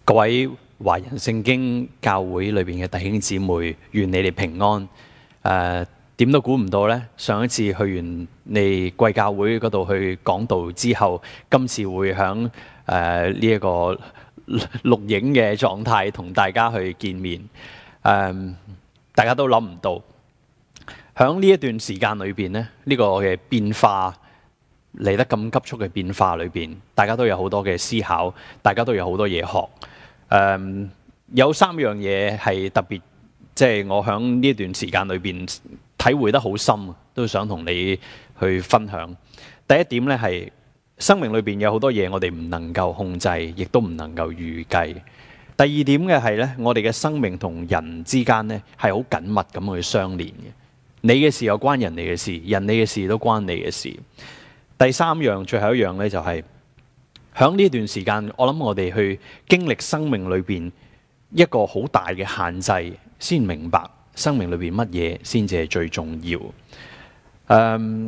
各位華人聖經教會裏邊嘅弟兄姊妹，願你哋平安。點都估唔到呢，上一次去完你貴教會嗰度去講道之後，今次會響呢一個錄影嘅狀態同大家去見面。大家都諗唔到，響呢一段時間裏邊呢，呢個嘅變化嚟得咁急速嘅變化裏邊，大家都有好多嘅思考，大家都有好多嘢學。有3樣嘢係特別，即係我響呢段時間裏邊體會得好深，都想同你去分享。第一點呢，係生命裏邊有好多嘢我哋唔能夠控制，亦都唔能夠預計。第二點嘅係呢，我哋嘅生命同人之間呢係好緊密咁去相連嘅。你嘅事又關人哋嘅事，人哋嘅事都關你嘅事。第3樣，最後一樣呢，就係響呢段時間，我諗我哋去經歷生命裏邊一個好大嘅限制，先明白生命裏邊乜嘢先至係最重要。乜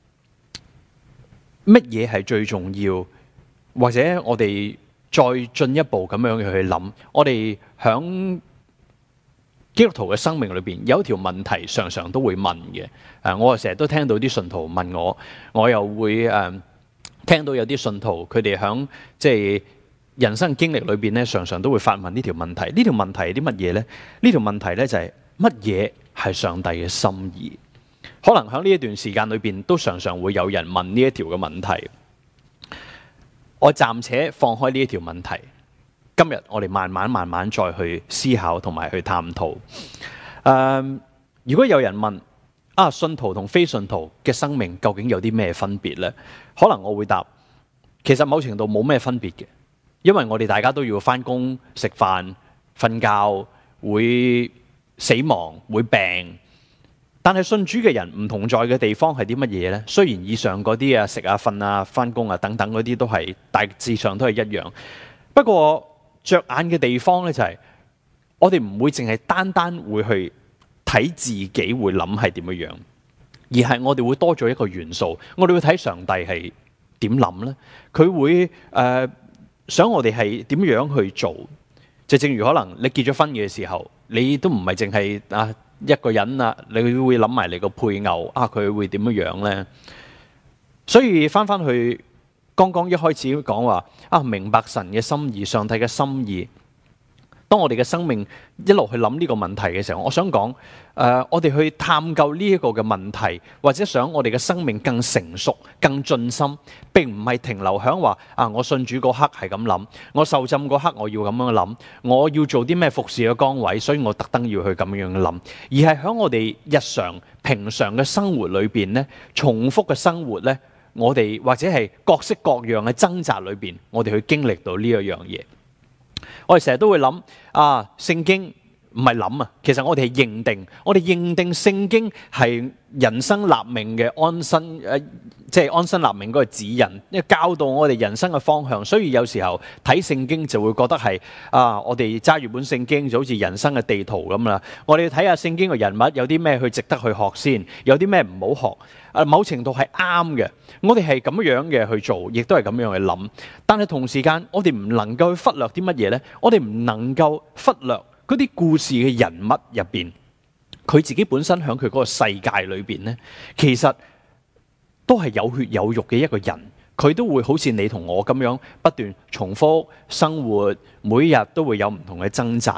嘢係最重要？或者我哋再進一步咁樣去諗，我哋響基督徒嘅生命裏邊有一條問題，常常都會問嘅。我成日都聽到啲信徒問我，我又會聽到有啲信徒佢哋響即係人生經歷裏邊咧，常常都會發問呢條問題。呢條問題係啲乜嘢呢？呢條問題咧就係乜嘢係上帝嘅心意？可能喺呢一段時間裏邊，都常常會有人問呢一條嘅問題。我暫且放開呢一條問題，今日我哋慢慢再去思考同埋去探討。如果有人問信徒同非信徒嘅生命究竟有啲咩分別呢？可能我會答，其實某程度冇咩分別嘅，因為我哋大家都要返工、食飯、瞓覺，會死亡、會病。但係信主嘅人唔同在嘅地方係啲乜嘢呢？雖然以上嗰啲食啊、瞓啊、返工啊等等嗰啲都係大致上都係一樣，不過着眼嘅地方呢，就係我哋唔會淨係單會去睇自己會諗係點樣，而係我哋會多咗一個元素，我哋會睇上帝係點諗呢？佢會想我哋係點樣去做？就正如可能你結咗婚嘅時候，你都唔係淨係一個人你會諗埋你個配偶佢會點樣呢？所以翻去剛剛一開始講話明白神嘅心意，上帝嘅心意。當我哋嘅生命一路去諗呢個問題嘅時候，我想講我哋去探究呢一個嘅問題，或者想我哋嘅生命更成熟、更進心，並唔係停留響話我信主嗰刻係咁諗，我受浸嗰刻我要咁樣諗，我要做啲咩服侍嘅崗位，所以我特登要去咁樣諗，而係響我哋日常平常嘅生活裏邊呢，重複嘅生活呢，我哋或者係各式各樣嘅掙扎裏邊，我哋去經歷到呢一樣嘢。我哋成日都會諗聖經唔係諗其實我哋係認定聖經係人生立命嘅安身，即係安身立命嗰個指引，因為教導我哋人生嘅方向。所以有時候睇聖經就會覺得係我哋揸住本聖經就好似人生嘅地圖咁啦。我哋要睇下聖經嘅人物有啲咩去值得去學先，有啲咩唔好學。某程度係啱嘅，我哋係咁樣嘅去做，亦都係咁樣去諗。但係同時間，我哋唔能夠去忽略啲乜嘢呢？我哋唔能夠忽略嗰啲故事嘅人物入邊，佢自己本身喺佢嗰個世界裏邊呢，其實都係有血有肉嘅一個人。佢都會好似你同我咁樣不斷重複生活，每日都會有唔同嘅掙扎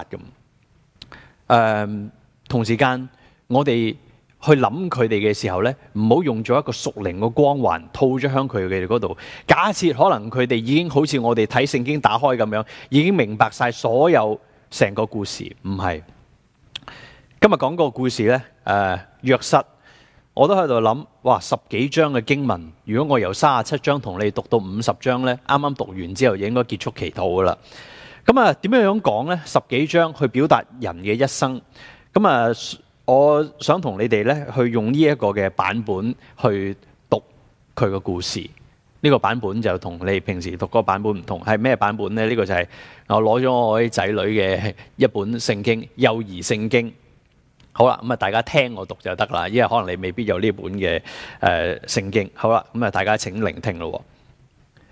咁。同時間，我哋去諗佢哋嘅時候呢，唔好用咗一個屬靈嘅光環套咗喺佢哋嗰度。假設可能佢哋已經好似我哋睇聖經打開咁樣，已經明白晒所有成個故事。唔係，今日講個故事呢，約瑟，我都喺度諗，哇，10幾章嘅經文，如果我由37章同你讀到50章呢，啱啱讀完之後應該結束祈禱噶啦。咁點樣講呢？10幾章去表達人嘅一生。我想同你哋咧去用呢一個嘅版本去讀佢個故事。呢個版本就同你平時讀嗰個版本唔同。係咩版本呢？呢個就係我攞咗我啲仔女嘅一本聖經，幼兒聖經。好啦，大家聽我讀就得啦，因為可能你未必有呢本嘅聖經。好啦，大家請聆聽咯。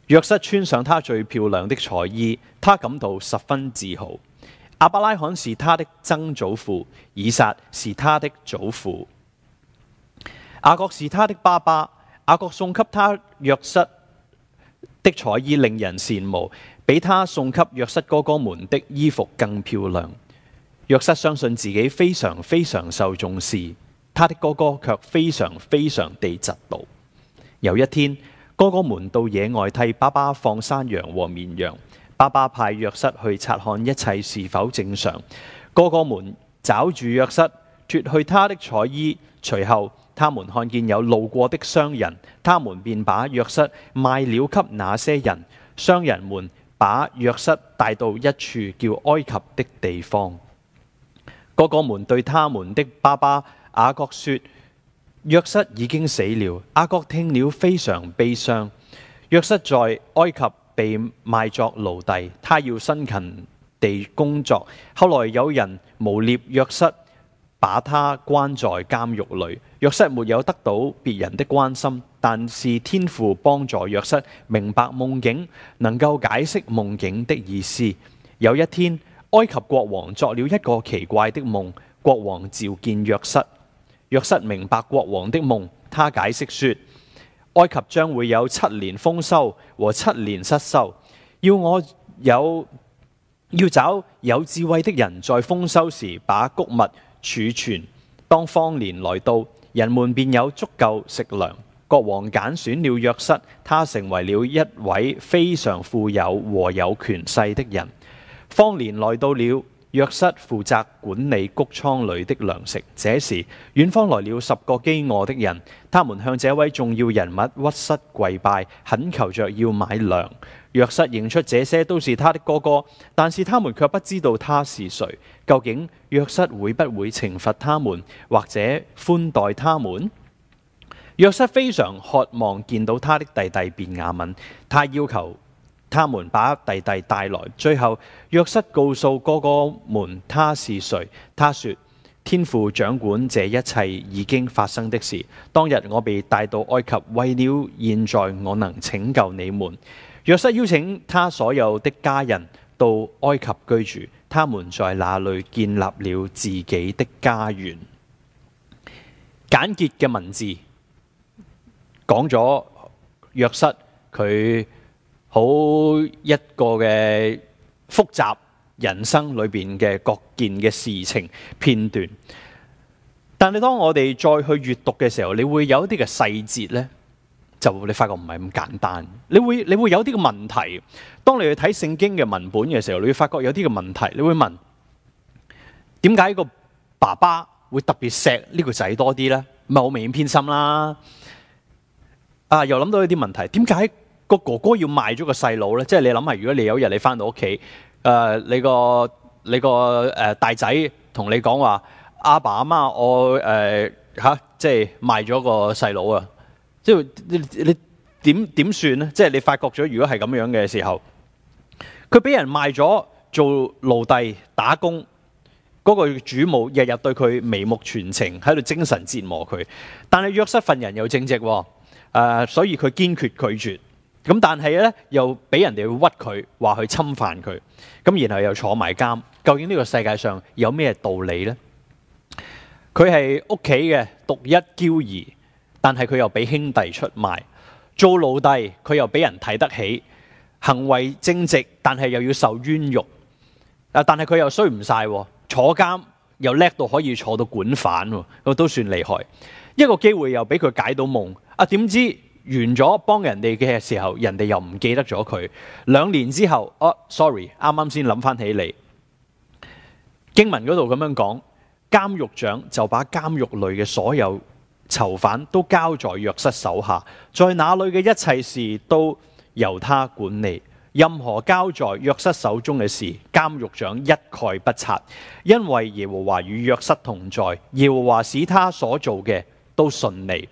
約瑟穿上他最漂亮的彩衣，他感到十分自豪。亞伯拉罕是他的曾祖父，以撒是他的祖父，雅各是他的爸爸。雅各送給他約瑟的彩衣令人羨慕，比他送給約瑟哥哥們的衣服更漂亮。約瑟相信自己非常非常受重視，他的哥哥卻非常非常地嫉妒。有一天，哥哥們到野外替爸爸放山羊和綿羊，爸爸派約瑟去察看一切是否正常。哥哥們抓住約瑟，脱去他的彩衣，隨後他們看見有路過的商人，他們便把約瑟賣了給那些人。商人們把約瑟帶到一處叫埃及的地方。哥哥們對他們的爸爸雅各說：約瑟已經死了。雅各聽了非常悲傷。約瑟在埃及被賣作奴隸，他要辛勤地工作。後來有人誣衊約瑟，把他關在監獄裏。約瑟沒有得到別人的關心，但是天父幫助約瑟明白夢境，能夠解釋夢境的意思。有一天，埃及國王作了一個奇怪的夢，國王召見約瑟。約瑟明白國王的夢，他解釋說：埃及將會有7年豐收和7年失收，要找有智慧的人在豐收時把穀物儲存，當荒年來到，人們便有足夠食糧。國王揀選了約瑟，他成為了一位非常富有和有權勢的人。荒年來到了，約瑟負責管理穀倉裏的糧食。這時，遠方來了10個飢餓的人，他們向這位重要人物屈膝跪拜，懇求着要買糧。約瑟認出這些都是他的哥哥，但是他們卻不知道他是誰。究竟約瑟會不會懲罰他們，或者寬待他們？約瑟非常渴望見到他的弟弟便雅憫，他要求他們把弟弟帶來。最後，約瑟告訴哥哥們他是誰。他說：天父掌管這一切已經發生的事。當日我被帶到埃及，為了現在我能拯救你們。約瑟邀請他所有的家人到埃及居住，他們在那裏建立了自己的家園。簡潔嘅文字講咗約瑟佢好一個嘅複雜人生裏邊嘅各件嘅事情片段，但係當我哋再去閱讀嘅時候，你會有一啲嘅細節呢，就你發覺唔係咁簡單。你會有啲嘅問題。當你去睇聖經嘅文本嘅時候，你會發覺有啲嘅問題。你會問點解個爸爸會特別錫呢個仔多啲呢？咪好明顯偏心啦。又諗到一啲問題，點解個哥哥要賣咗個細佬呢？即係你諗下，如果你有一日你翻到屋企，你個大仔同你講話，阿爸阿媽，我即係賣咗個細佬啊！即係你點算呢？即係你發覺咗，如果係咁樣嘅時候，佢俾人賣咗做奴隸打工，嗰個主母日日對佢眉目傳情，喺度精神折磨佢。但係約瑟份人又正直喎，所以佢堅決拒絕。咁但係咧又俾人哋屈佢，話去侵犯佢，咁然後又坐埋監。究竟呢個世界上有咩道理呢？佢係屋企嘅獨一嬌兒，但係佢又俾兄弟出賣，做奴隸佢又俾人睇得起，行為正直，但係又要受冤獄。但係佢又衰唔晒，坐監又叻到可以坐到管犯，都算厲害。一個機會又俾佢解到夢，點知完咗幫人哋嘅時候，人哋又唔記得咗佢。2年之後，sorry， 啱啱先諗翻起嚟。經文嗰度咁樣講，監獄長就把監獄裏嘅所有囚犯都交在約瑟手下，在那裏嘅一切事都由他管理。任何交在約瑟手中嘅事，監獄長一概不察，因為耶和華與約瑟同在，耶和華使他所做嘅都順利。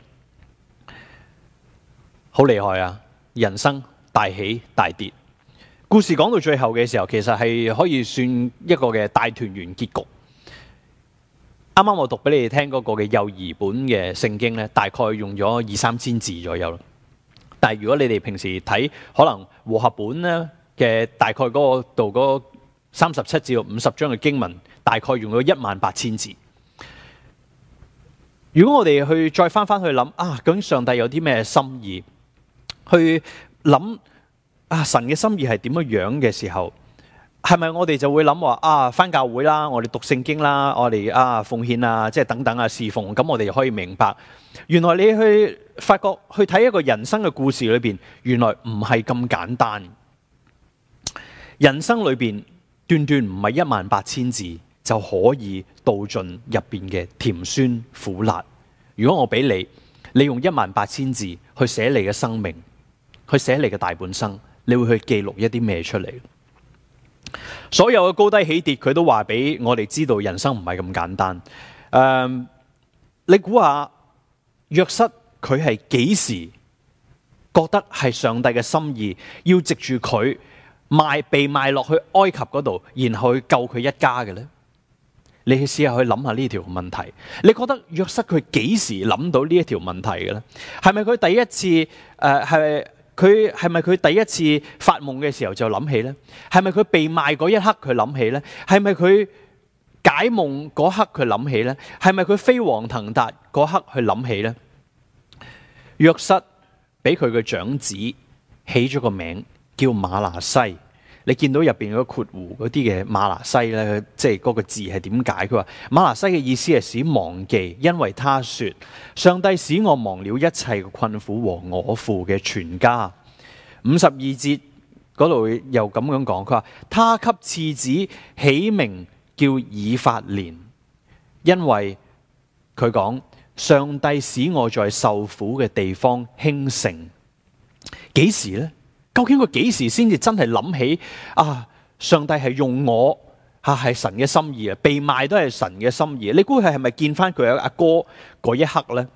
好厲害啊！人生大起大跌。故事講到最後嘅時候，其實係可以算一個嘅大團圓結局。啱啱我讀俾你哋聽嗰個嘅幼兒本嘅聖經呢，大概用咗2-3千字左右。 但係如果你哋平時睇可能和合本咧嘅大概嗰個度嗰37至50章嘅經文，大概用咗18000字。如果我哋去再翻去諗究竟上帝有啲咩心意，去諗神嘅心意係點樣嘅時候，係咪我哋就會諗話返教會啦，我哋讀聖經啦，我哋奉獻即係等等侍奉，咁我哋就可以明白，原來你去發覺去睇一個人生嘅故事裏邊，原來唔係咁簡單。人生裏邊斷斷唔係18000字就可以道盡入邊嘅甜酸苦辣。如果我俾你用18000字去寫你嘅生命，去寫你嘅大半生，你會去記錄一啲咩出嚟？所有嘅高低起跌，佢都話俾我哋知道，人生唔係咁簡單。你估下約瑟佢係幾時覺得係上帝嘅心意，要藉住佢被賣落去埃及嗰度，然後去救佢一家嘅呢？你去試下去諗下呢條問題。你覺得約瑟佢幾時諗到呢一條問題嘅呢？係咪佢第一次係咪佢第一次發夢嘅時候就諗起呢？係咪佢被賣嗰一刻佢諗起呢？係咪佢解夢嗰刻佢諗起呢？係咪佢飛黃騰達嗰刻去諗起呢？約瑟俾佢嘅長子起咗個名叫馬拿西。你見到入邊嗰個括弧嗰啲嘅馬拿西咧，即係嗰個字係點解？佢話馬拿西嘅意思係使忘記，因為他說上帝使我忘了一切嘅困苦和我父嘅全家。52節嗰度又咁樣講，佢話他給次子起名叫以法蓮，因為佢講上帝使我在受苦嘅地方興盛。幾時呢？究竟佢幾時先至真係諗起上帝係用我係神嘅心意啊？被賣都係神嘅心意。你估佢係咪見翻佢阿哥嗰一刻呢？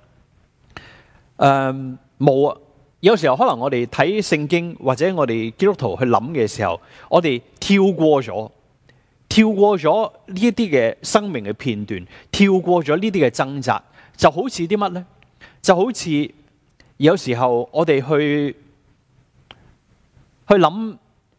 冇啊！有時候可能我哋睇聖經或者我哋基督徒去諗嘅時候，我哋跳過咗呢一啲嘅生命嘅片段，跳過咗呢啲嘅掙扎，就好似啲乜呢？就好似有時候我哋去諗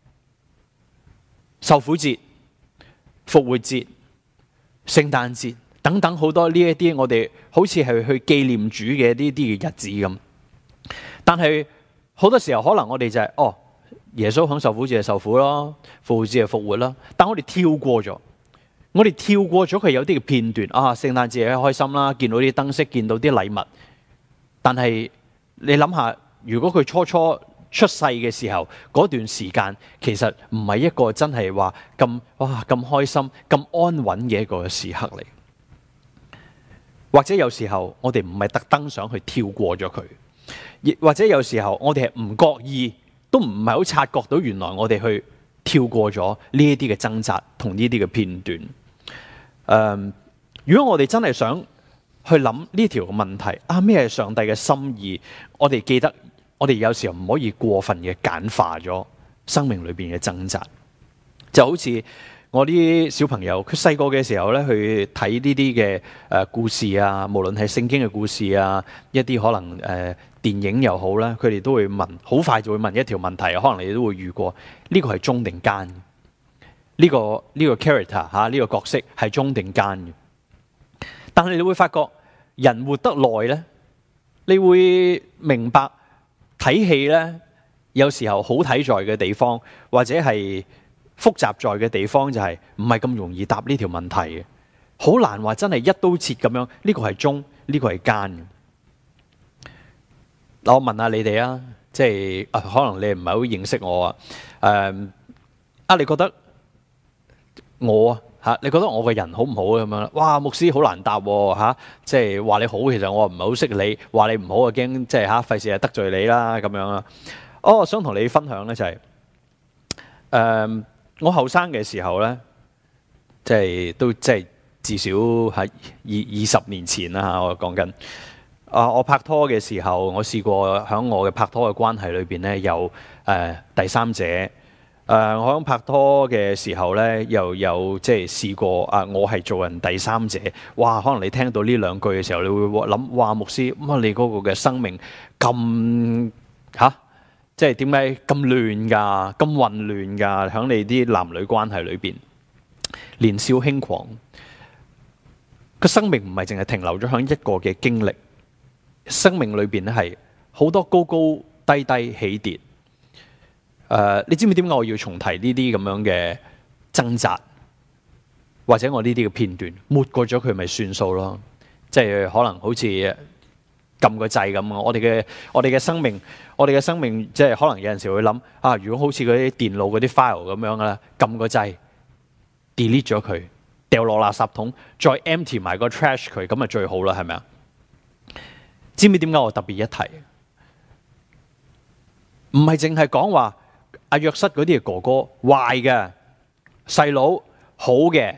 受苦節、復活節、聖誕節等等好多呢一啲，我哋好似係去紀念主嘅呢啲嘅日子咁。但係好多時候可能我哋就係耶穌響受苦節係受苦咯，復活節係復活啦。但我哋跳過咗佢有啲嘅片段聖誕節係開心啦，見到啲燈飾，見到啲禮物。但係你諗下，如果佢初出世嘅時候嗰段時間，其實唔係一個真係話咁開心、咁安穩嘅一個時刻嚟。或者有時候我哋唔係特登想去跳過咗佢，亦或者有時候我哋係唔覺意，都唔係好察覺到原來我哋去跳過咗呢一啲嘅掙扎同呢啲嘅片段。如果我哋真係想去諗呢條問題咩係上帝嘅心意，我哋記得我哋有時候唔可以過分嘅簡化咗生命裏邊嘅掙扎。就好似我啲小朋友，佢細個嘅時候咧，去睇呢啲嘅故事無論係聖經嘅故事一啲可能電影又好啦，佢哋都會問，好快就會問一條問題，可能你哋都會遇過，呢個係忠定奸？呢個 character 呢個角色係忠定奸嘅？但係你會發覺人活得耐咧，你會明白睇戲咧，有時候好睇在嘅地方，或者係複雜在嘅地方，就係唔係咁容易答呢條問題嘅，好難話真係一刀切咁樣，呢個係忠，呢個係奸嘅。我問下你哋即係可能你唔係好認識我你覺得我你覺得我個人好唔好咁樣？哇，牧師好難答即係話你好，其實我唔係好識你，話你唔好啊，驚即係費事得罪你啦咁樣啊。我想同你分享咧就係我後生嘅時候咧，即係都即係至少喺20年前啦我講緊我拍拖嘅時候，我試過喺我嘅拍拖嘅關係裏邊咧有第三者。我喺拍拖嘅時候咧，又有即係試過我係做人第三者。哇！可能你聽到呢兩句嘅時候，你會諗：哇，牧師，你嗰個嘅生命咁吓，即係點解咁亂㗎、咁混亂㗎？喺你啲男女關係裏邊，年少輕狂，個生命唔係淨係停留咗喺一個嘅經歷，生命裏邊咧係好多高高低低起跌。你知唔知點解我要重提呢啲咁樣嘅掙扎，或者我呢啲嘅片段抹過咗佢咪算數咯？即係可能好似撳個掣咁啊！我哋嘅生命即係可能有陣時會諗啊，如果好似嗰啲電腦嗰啲 file 咁樣啦，撳個掣 delete 咗佢，掉落垃圾桶，再 empty 埋個 trash 佢，咁啊最好啦，係咪啊？知唔知點解我特別一提？唔係淨係講話阿約瑟嗰啲嘅哥哥壞嘅，細佬好嘅，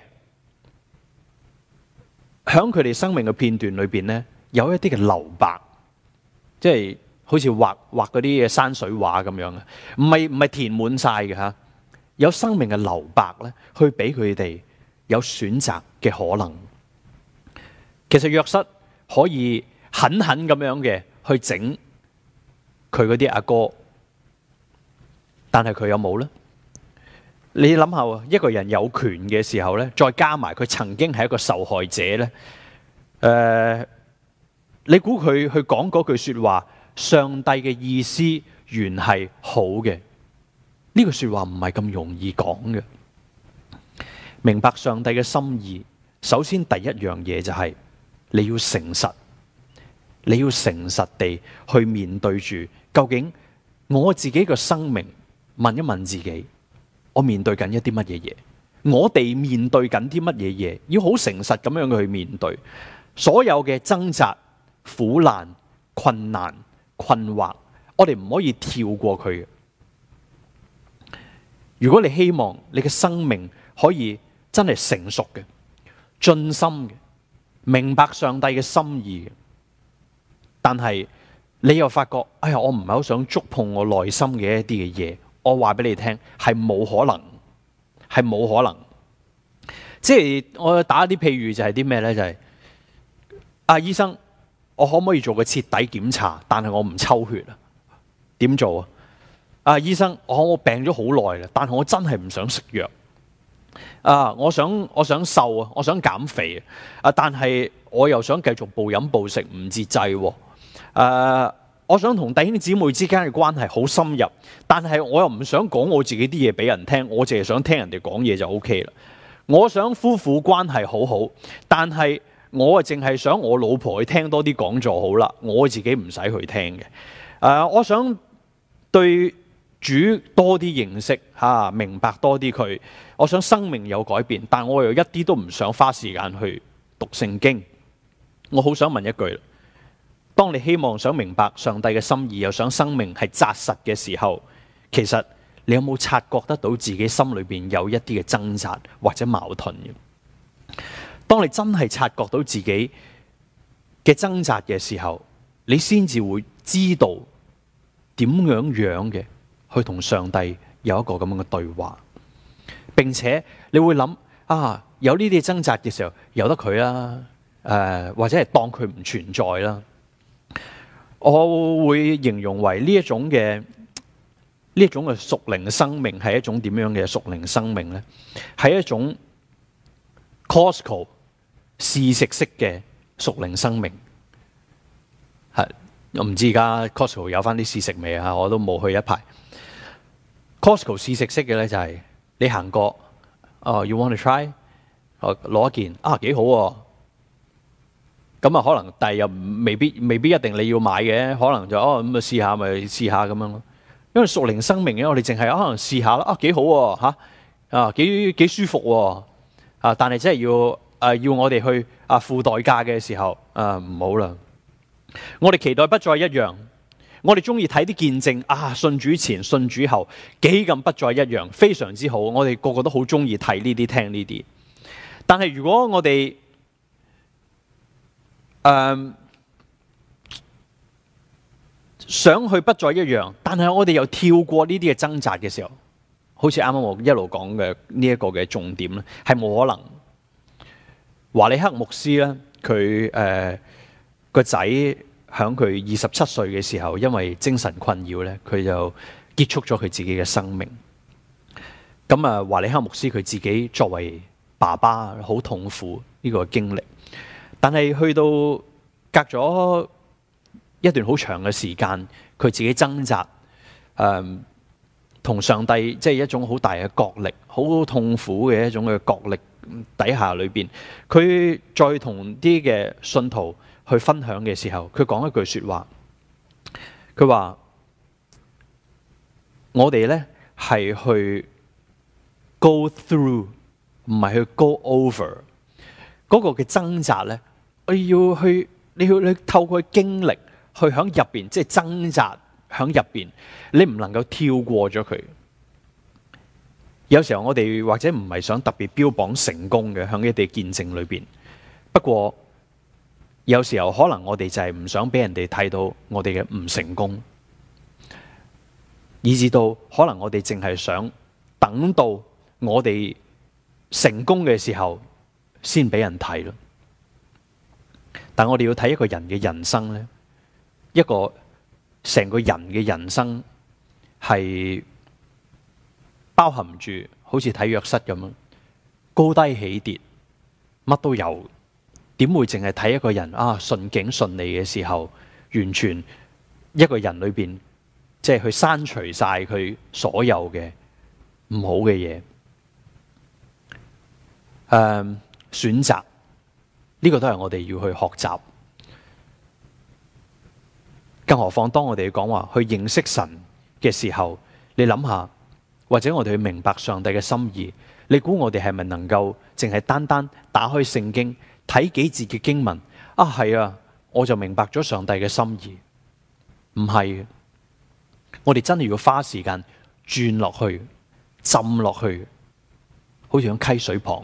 喺佢哋生命嘅片段裏邊咧，有一啲嘅留白，即係好似畫嗰啲嘅山水畫咁樣嘅，唔係填滿晒嘅嚇，有生命嘅留白咧，去俾佢哋有選擇嘅可能。其實約瑟可以狠狠咁樣嘅去整佢嗰啲阿哥，但係佢有冇呢？你諗下，一個人有權嘅時候咧，再加埋佢曾經係一個受害者咧，你估佢去講嗰句說話，上帝嘅意思原係好嘅？呢句說話唔係咁容易講嘅。明白上帝嘅心意，首先第一樣嘢就係你要誠實，你要誠實地去面對住究竟我自己嘅生命，問一問自己，我面對緊一啲乜嘢嘢？我哋面對緊啲乜嘢嘢？要好誠實咁樣去面對所有嘅掙扎、苦難、困難、困惑，我哋唔可以跳過佢嘅。如果你希望你嘅生命可以真係成熟嘅、盡心嘅、明白上帝嘅心意嘅，但係你又發覺，哎呀，我唔係好想觸碰我內心嘅一啲嘅嘢。我話俾你聽，係冇可能，係冇可能。即係我打啲譬如就係啲咩呢？就係醫生，我可唔可以做個徹底檢查？但係我唔抽血啊？點做啊？醫生，我病咗好耐啦，但係我真係唔想食藥。我想瘦啊，我想減肥啊，但係我又想繼續暴飲暴食唔節制。我想同弟兄姊妹之間嘅關係好深入，但係我又唔想講我自己啲嘢俾人聽，我淨係想聽人哋講嘢就 OK 啦。我想夫婦關係好好，但係我淨係想我老婆去聽多啲講座好啦，我自己唔使去聽嘅。我想對主多啲認識明白多啲佢，我想生命有改變，但我又一啲都唔想花時間去讀聖經。我好想問一句，當你希望想明白上帝嘅心意，又想生命係紮實嘅時候，其實你有冇察覺得到自己心裏邊有一啲嘅掙扎或者矛盾嘅？當你真係察覺到自己嘅掙扎嘅時候，你先至會知道點樣嘅去同上帝有一個咁樣嘅對話，並且你會諗有呢啲掙扎嘅時候，由得佢啦，或者係當佢唔存在啦。我會形容為呢一種嘅屬靈生命係一種點樣嘅屬靈生命呢？係一種 Costco 試食式嘅屬靈生命。我唔知而家 Costco 有翻啲試食未啊？我都冇去一排。Costco 試食式嘅咧就係你行過，you want to try？ 攞一件幾好喎。咁可能但係又未必一定你要買嘅，可能就咁試下咪試下咁樣咯。因為屬靈生命咧，我哋淨係可能試下啦，幾好喎，幾舒服喎，但係真係要我哋去付代價嘅時候唔好啦。我哋期待不再一樣，我哋中意睇啲見證信主前信主後幾咁不再一樣，非常之好。我哋個個都好中意睇呢啲聽呢啲，但係如果我哋想去不再一樣，但係我哋又跳過呢啲嘅掙扎嘅時候，好似啱啱我一路講嘅呢一個嘅重點咧，係冇可能。華理克牧師咧，佢個仔喺佢27歲嘅時候，因為精神困擾咧，佢就結束咗佢自己嘅生命。咁啊，華理克牧師佢自己作為爸爸，好痛苦呢個經歷。但係去到隔咗一段好長嘅時間，佢自己掙扎，同上帝即係一種好大嘅角力，好痛苦嘅一種嘅角力底下裏邊，佢再同啲嘅信徒去分享嘅時候，佢講一句說話，佢話我哋咧係去go through， 唔係去 go over 嗰個嘅掙扎咧。我要去，你透過經歷去響入邊，即係掙扎響入邊，你唔能夠跳過咗佢。有時候我哋或者唔係想特別標榜成功嘅，響一啲見證裏邊。不過有時候可能我哋就係唔想俾人哋睇到我哋嘅唔成功，以至到可能我哋淨係想等到我哋成功嘅時候先俾人睇咯。但我哋要睇一個人嘅人生咧，一個成個人嘅人生係包含住好似睇約瑟咁樣高低起跌，乜都有。點會淨係睇一個人啊順境順利嘅時候，完全一個人裏邊即係去刪除晒佢所有嘅唔好嘅嘢。選擇呢個都係我哋要去學習。更何況當我哋講話去認識神嘅時候，你諗下，或者我哋去明白上帝嘅心意，你估我哋係咪能夠淨係單單打開聖經睇幾節嘅經文啊？係啊，我就明白咗上帝嘅心意。唔係，我哋真係要花時間轉落去、浸落去，好似喺溪水旁。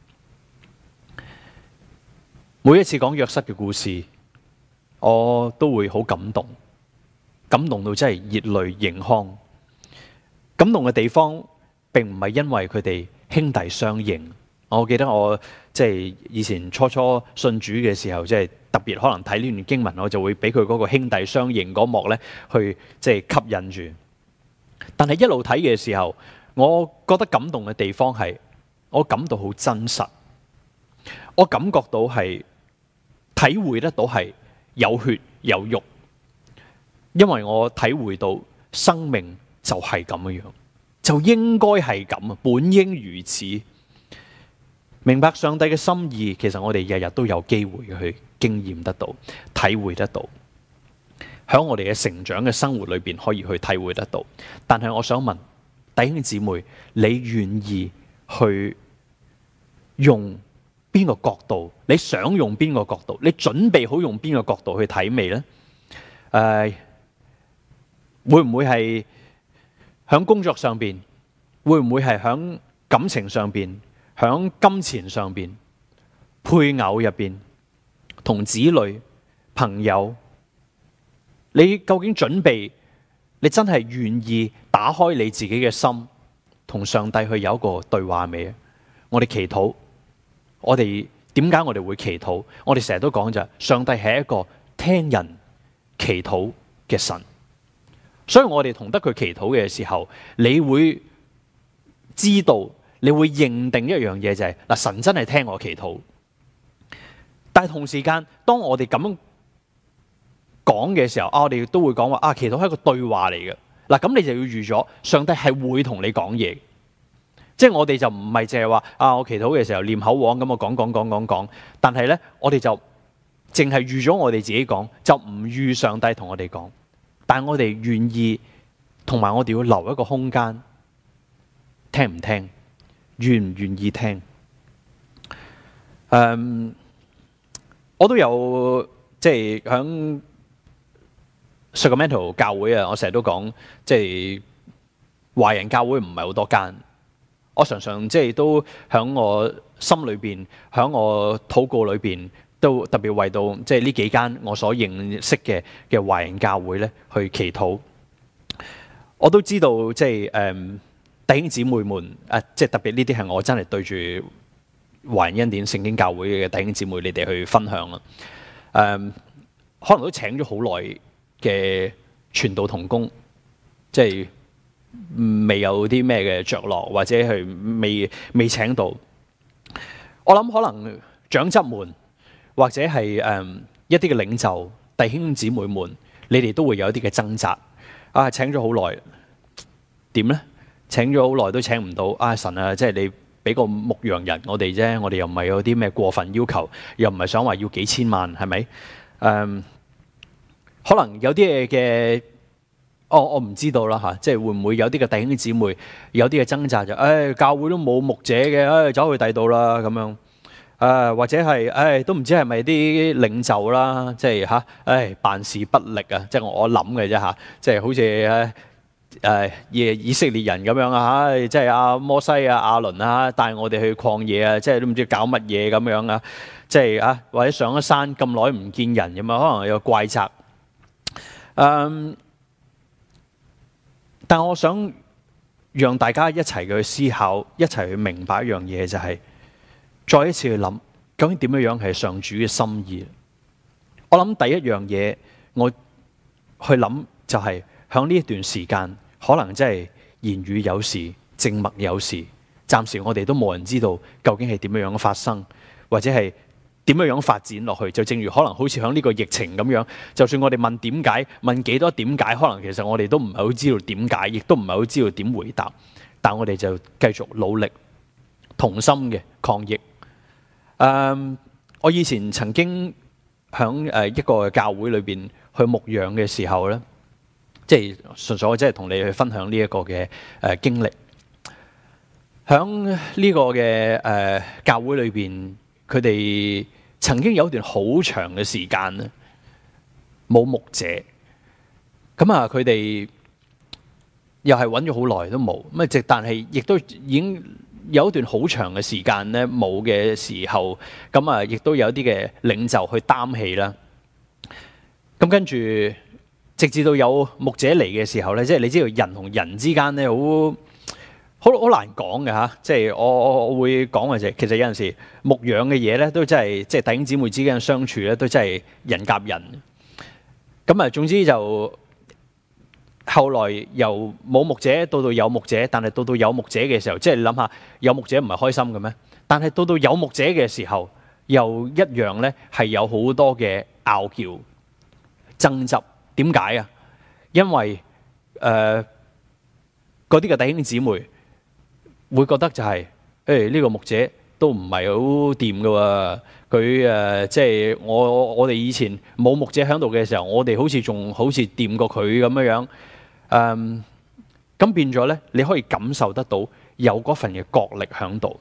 每一次講約瑟嘅故事，我都會好感動，感動到真係熱淚盈眶。感動嘅地方並唔係因為佢哋兄弟相認。我記得我即係以前初信主嘅時候，即係特別可能睇呢段經文，我就會俾佢嗰個兄弟相認嗰幕咧，去即係吸引住。但係一路睇嘅時候，我覺得感動嘅地方係，我感到好真實，我感覺到係體會得到係有血有肉，因為我體會到生命就係咁樣，就應該係咁啊，本應如此。明白上帝嘅心意，其實我哋日日都有機會去經驗得到、體會得到，喺我哋嘅成長嘅生活裏邊可以去體會得到。但係我想問弟兄姊妹，你願意去用邊個角度？你想用邊個角度？你準備好用邊個角度去睇未呢？會唔會係喺工作上邊？會唔會係喺感情上邊？喺金錢上邊？配偶入邊？同子女、朋友？你究竟準備？你真係願意打開你自己嘅心，同上帝去有一個對話未？我哋祈禱。我哋點解我哋會祈禱？我哋成日都講就上帝係一個聽人祈禱嘅神，所以我哋同得佢祈禱嘅時候，你會知道，你會認定一樣嘢就係嗱，神真係聽我祈禱。但係同時間，當我哋咁樣講嘅時候，我哋都會講話祈禱係一個對話嚟嘅。嗱，咁你就要預咗上帝係會同你講嘢。即係我哋就唔係淨係話我祈禱嘅時候念口簧咁，我講，但係咧我哋就淨係預咗我哋自己講，就唔預上帝同我哋講。但係我哋願意，同埋我哋要留一個空間，聽唔聽，願唔願意聽？我都有即係響 Sacramento 教會啊，我成日都講，即係華人教會唔係好多間。我常常即係都喺我心裏邊，喺我禱告裏邊，都特別為到即係呢幾間我所認識嘅華人教會咧去祈禱。我都知道即係弟兄姊妹們即係特別呢啲係我真係對住華人恩典聖經教會嘅弟兄姊妹，你哋去分享啦。 可能都請咗好耐嘅傳道同工，即係未有啲咩嘅着落，或者係未請到。我諗可能長執們或者係一啲嘅領袖弟兄姊妹們，你哋都會有一啲嘅掙扎。啊，請咗好耐，點呢？請咗好耐都請唔到。啊，神啊，即係你俾個牧羊人我哋啫，我哋又唔係有啲咩過分要求，又唔係想話要幾千萬，係咪？可能有啲嘢嘅，我唔知道啦嚇，即係會唔會有啲嘅弟兄姊妹有啲嘅掙扎就，教會都冇牧者嘅，走去第度啦咁樣，或者係都唔知係咪啲領袖啦，即係嚇，辦事不力啊，即係我諗嘅啫嚇，即係好似以色列人咁樣啊，即係阿摩西啊、亞倫啊帶我哋去曠野啊，即係都唔知搞乜嘢咁樣啊，即係或者上咗山咁耐唔見人咁啊，可能有怪責。但我想讓大家一齊去思考，一齊去明白一樣嘢，就係再一次去諗，究竟點樣係上主嘅心意？我諗第一樣嘢，我去諗就係響呢一段時間，可能真係言語有時，靜默有時，暫時我哋都冇人知道究竟係點樣發生，或者係點樣發展落去。就正如可能好似響呢個疫情咁樣，就算我哋問點解，問幾多點解，可能其實我哋都唔係好知道點解，亦都唔係好知道點回答。但我哋就繼續努力，同心嘅抗疫。我以前曾經響一個教會裏邊去牧養嘅時候咧，即係純粹我即係同你去分享呢一個嘅經歷。響呢個嘅教會裏邊，佢哋曾經有一段好長嘅時間咧冇牧者，咁啊佢哋又係揾咗好耐都冇，咁但係亦都已經有一段好長嘅時間咧冇嘅時候，咁啊亦都有啲嘅領袖去擔起啦。咁跟住直至到有牧者嚟嘅時候咧，即係你知道人同人之間咧好難講嘅嚇，即係我會講嘅就係其實有陣時牧養嘅嘢咧都真係即係弟兄姊妹之間嘅相處咧都真係人夾人。咁啊總之就後來由冇牧者到有牧者，但係到有牧者嘅時候，即係你諗下有牧者唔係開心嘅咩？但係到有牧者嘅時候，又一樣咧係有好多嘅拗撬爭執。點解啊？因為嗰啲嘅弟兄姊妹會覺得就係呢個牧者都唔係好掂㗎喎，佢即係我哋以前冇牧者喺度嘅時候，我哋好似仲好似掂過佢咁樣。咁變咗咧，你可以感受得到有嗰份嘅角力喺度。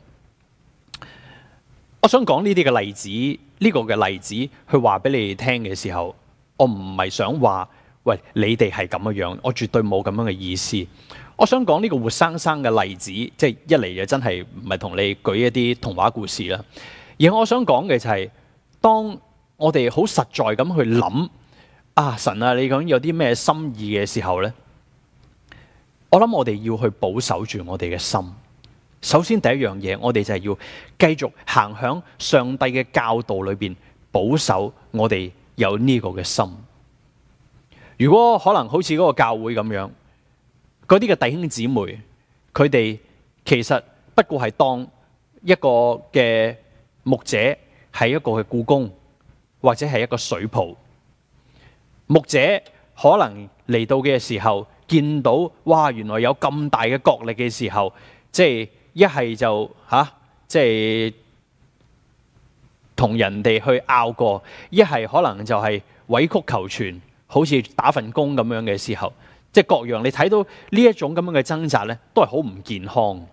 我想講呢啲嘅例子，呢個嘅例子去話俾你哋聽嘅時候，我唔係想話喂你哋係咁樣，我絕對冇咁樣嘅意思。我想講呢個活生生嘅例子，即係一嚟就真係唔係同你舉一啲童話故事啦，而我想講嘅就係當我哋好實在咁去諗神啊，你究竟有啲咩心意嘅時候咧？我諗我哋要去保守住我哋嘅心。首先第一樣嘢，我哋就係要繼續行響上帝嘅教導裏邊，保守我哋有呢個嘅心。如果可能好似嗰個教會咁樣，嗰啲嘅弟兄姊妹，佢哋其實不過係當一個嘅牧者係一個嘅僱工，或者係一個水泡。牧者可能嚟到嘅時候，見到哇，原來有咁大嘅角力嘅時候，即係一係就即係同人哋去拗過，一係可能就係委曲求全，好似打份工咁樣嘅時候，即係各樣你睇到呢一種咁樣嘅掙扎咧，都係好唔健康。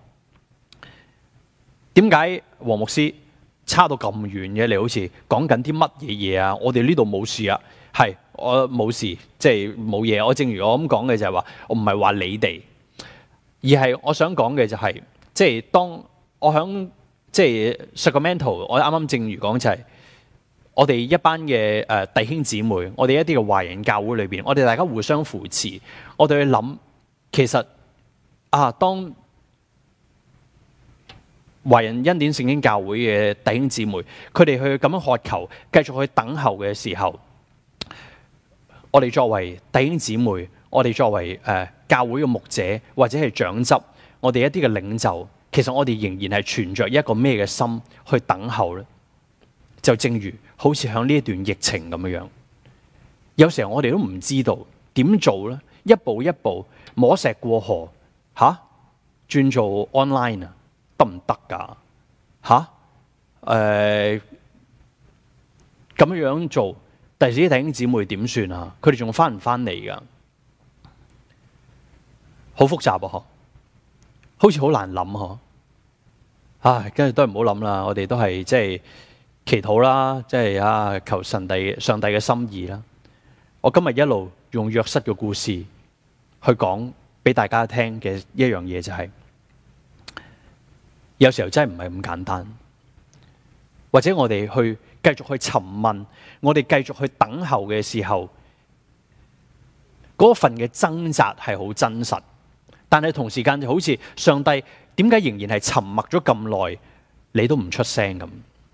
點解黃牧師差到咁遠嘅？你好似講緊啲乜嘢嘢啊？我哋呢度冇事啊，係。我冇事，即係冇嘢。我正如我咁講嘅就係話，我唔係話你哋，而係我想講嘅就係，即係當我響即係 Sacramento， 我啱啱正如講就係，我哋一班嘅弟兄姊妹，我哋一啲嘅華人教會裏邊，我哋大家互相扶持，我哋去諗，其實當華人恩典聖經教會嘅弟兄姊妹，佢哋去咁樣渴求，繼續去等候嘅時候。 我哋作為弟兄姊妹，我哋作為教會嘅牧者或者係長執，我哋一啲嘅領袖，其實我哋仍然係存着一個咩嘅心去等候呢？就正如好似響呢一段疫情咁樣，有時候我哋都唔知道點做呢？一步一步摸石過河，轉做 online 啊，得唔得㗎？咁樣做，第時啲弟兄姊妹點算啊？佢哋仲返唔返嚟㗎？好複雜啊！好似好難諗嗬。跟住都係唔好諗啦。我哋都係即係祈禱啦，即係求上帝嘅心意啦。我今日一路用約瑟嘅故事去講俾大家聽嘅一樣嘢就係，有時候真係唔係咁簡單，或者我哋去繼續去尋問，我哋繼續去等候嘅時候，嗰份嘅掙扎係好真實，但係同時間就好似上帝點解仍然係沉默咗咁耐，你都唔出聲咁。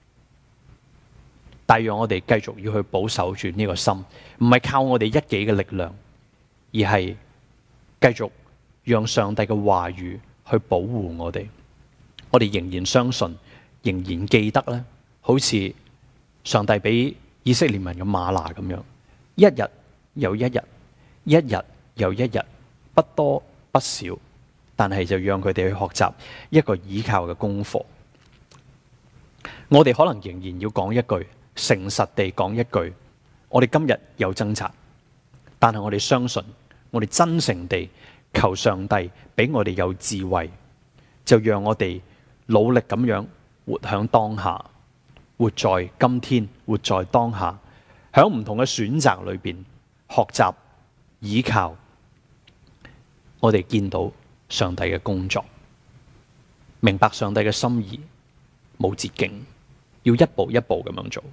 但係讓我哋繼續要去保守住呢個心，唔係靠我哋一己嘅力量，而係繼續讓上帝嘅話語去保護我哋。我哋仍然相信，仍然記得咧，好似上帝俾以色列民嘅嗎哪咁樣，一日又一日，一日又一日，不多不少，但係就讓佢哋去學習一個倚靠嘅功課。我哋可能仍然要講一句，誠實地講一句，我哋今日有掙扎，但係我哋相信，我哋真誠地求上帝俾我哋有智慧，就讓我哋努力咁樣活響當下，活在今天，活在當下，響唔同嘅選擇裏邊學習倚靠，我哋見到上帝嘅工作，明白上帝嘅心意，冇捷徑，要一步一步咁樣做。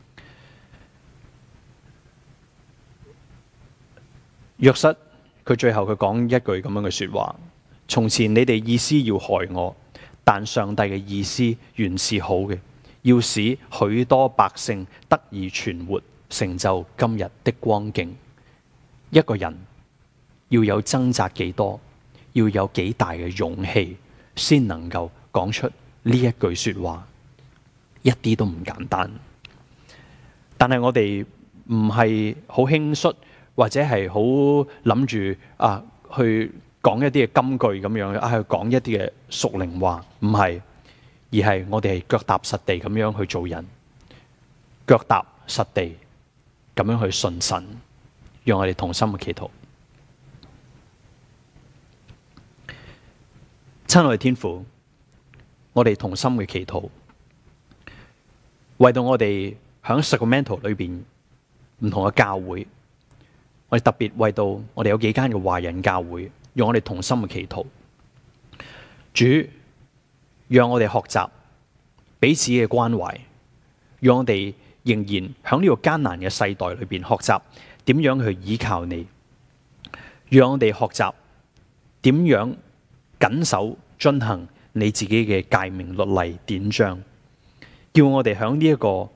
約瑟佢最後佢講一句咁樣嘅說話：從前你哋意思要害我，但上帝嘅意思原是好嘅，要使許多百姓得以存活，成就今日的光景。一個人要有掙扎幾多，要有幾大嘅勇氣，先能夠講出呢一句說話，一啲都唔簡單。但係我哋唔係好輕率，或者係好諗住去講一啲嘅金句咁樣去講一啲嘅屬靈話，唔係，而係我哋係腳踏實地咁樣去做人，腳踏實地咁樣去信神，讓我哋同心嘅祈禱。親愛的天父，我哋同心嘅祈禱，為到我哋喺 Sacramento 裏邊唔同嘅教會，我哋特別為到我哋有幾間嘅華人教會，讓我哋同心嘅祈禱。主，讓我哋學習彼此嘅關懷，讓我哋仍然喺呢個艱難嘅世代裏邊學習點樣去依靠你，讓我哋學習點樣謹守遵行你自己嘅誡命律例典章，叫我哋喺呢一個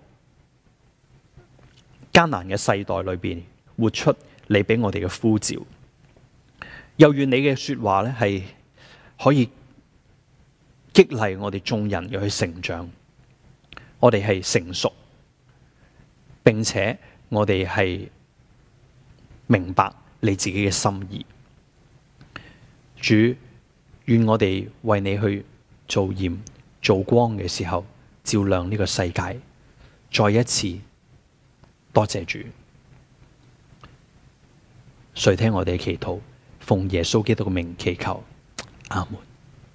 艱難嘅世代裏邊活出你俾我哋嘅呼召。又願你嘅說話咧係可以激勵我哋眾人要去成長，我哋係成熟，並且我哋係明白你自己嘅心意。主，願我哋為你去做鹽做光嘅時候，照亮呢個世界。再一次多謝主，垂聽我哋嘅祈禱，奉耶穌基督嘅名祈求，阿門。